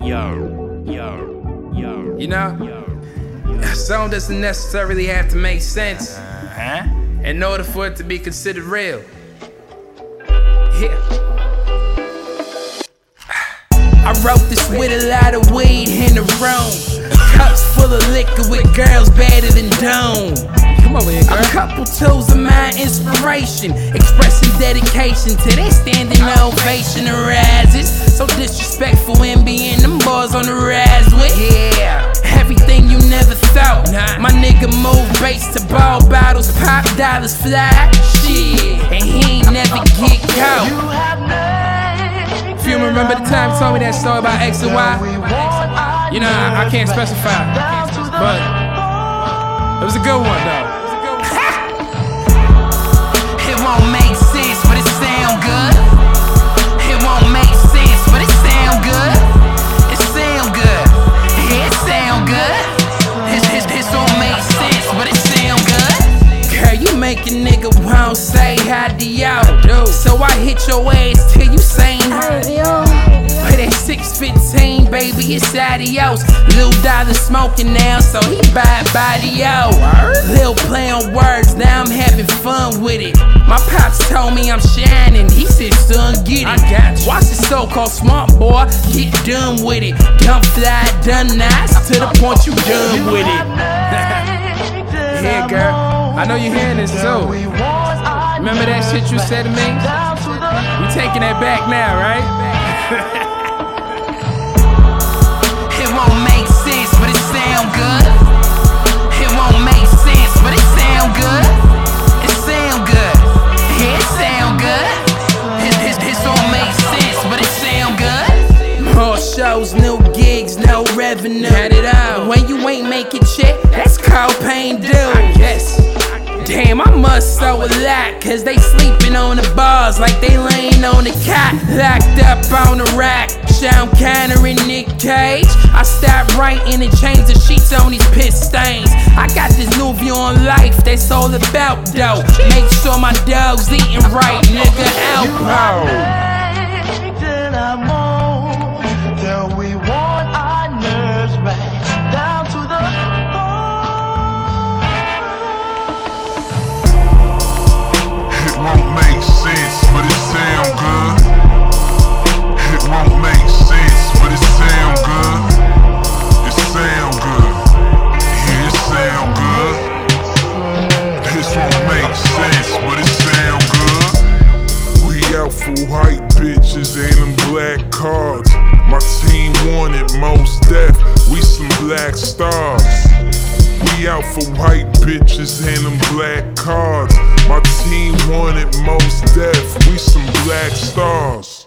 You know, a song doesn't necessarily have to make sense in order for it to be considered real. Yeah. I wrote this with a lot of weed in the room, cups full of liquor with girls better than Dome. Come over here, girl. A couple tools of my inspiration, expressing dedication to their standing ovation and rises. So disrespectful and being them boys on the rise with. Yeah, everything you never thought. My nigga move bass to ball bottles, pop dollars fly. Shit, and he ain't never get caught. If you remember the time you told me that story about X and Y, you know, I can't specify, but it was a good one though. It won't make sense, but it sound good. It won't make sense, but it sound good. It sound good. Yeah, it sound good. This don't make sense, but it sound good. Girl, you make a nigga won't say adios. So I hit your ass till you saying but at 6'15", baby, it's adios. Lil Dollar smoking now, so he buy yo. Lil play on words, now I'm having fun with it. My pops told me I'm shining, he said, son, get it. I got you. Watch the so-called smart boy, get done with it. Dumb fly, done nice, to the point you done with it. Yeah, girl, I know you're hearing this too. Remember that shit you said to me? We taking that back now, right? It won't make sense, but it sound good. It won't make sense, but it sound good. It sound good. Yeah, it sound good. This don't make sense, but it sound good. More shows, new gigs, no revenue. Got it out. When you ain't making check, that's called paying dues. Yes. Damn, I must owe a lot, cause they sleeping on the bars like they laying on the cot. Locked up on the rack, Sean Connery and Nick Cage. I stopped writing and changed the sheets on these piss stains. I got this new view on life that's all about dough. Make sure my dog's eating right, nigga, Alpo. It won't make sense, but it sound good. It won't make sense, but it sound good. It sound good. Yeah, it sound good. This won't make sense, but it sound good. We out for white bitches and them black cards. My team wanted most death. We some black stars. We out for white bitches and them black cards. My team wanted most death. We some black stars.